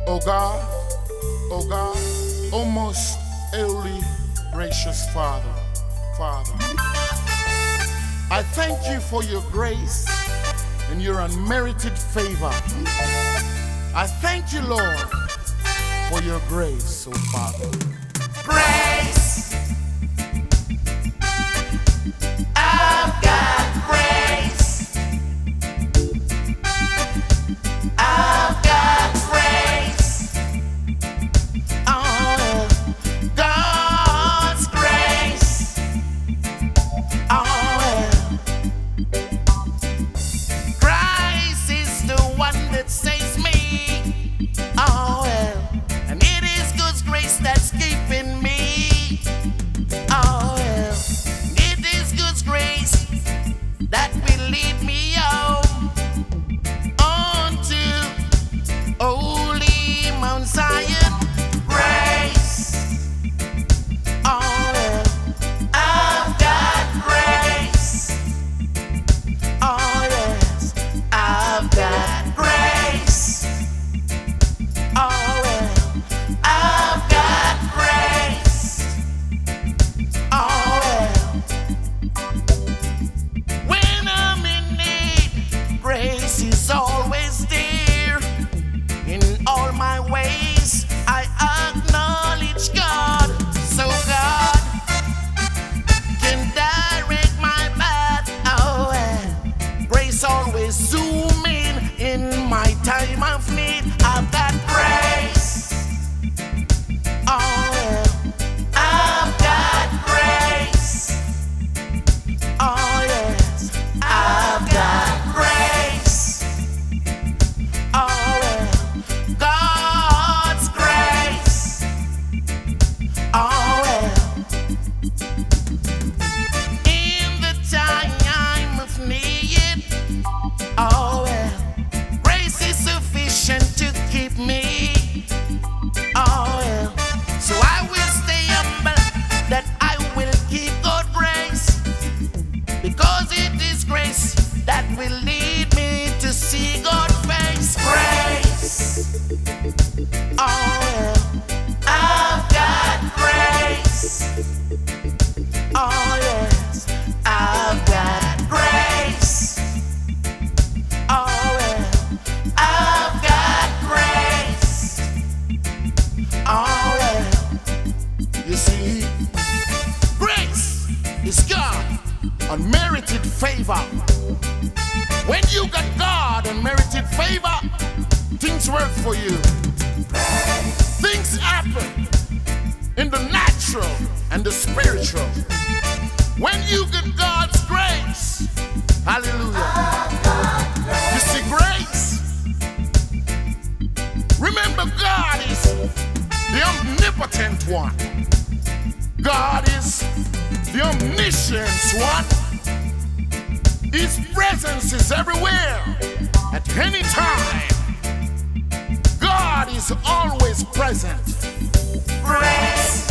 O God, O God, O most holy, gracious Father, I thank you for your grace and your unmerited favor. I thank you, Lord, for your grace, O Father. Grace. I've got grace. I've got grace. Oh, God's grace. Oh, Christ is the one that saves me. Oh, and it is God's grace that's keeping me. Oh, it is God's grace that will lead me home onto holy Mount Zion. Grace. Oh, I've got grace. Oh, yes, I've got grace. Oh, well, I've got grace. Oh, well, when I'm in need, grace is always there. In all my ways, I acknowledge God, so God can direct my path. Oh, well, grace always zoom in my time of need. I've got grace. Oh, well, I've got grace. Oh, yes, I've got grace. Oh, well, God's grace. Oh, well, in the time of need. Oh, well, grace is sufficient to keep me. Oh, well, so I will stay humble, that I will keep God grace, because it is grace that will lead me to see God face. Grace. Oh, well, I've got grace. Oh, yes, I've got grace. Oh, well, I've got grace. Oh, well, you see, grace is God, unmerited favor. When you got God unmerited favor, things work for you. Things happen in the natural and the spiritual. When you get God's grace, hallelujah. You see, grace. Remember, God is the omnipotent one. God is the omniscient one. His presence is everywhere, at any time. God is always present. Grace.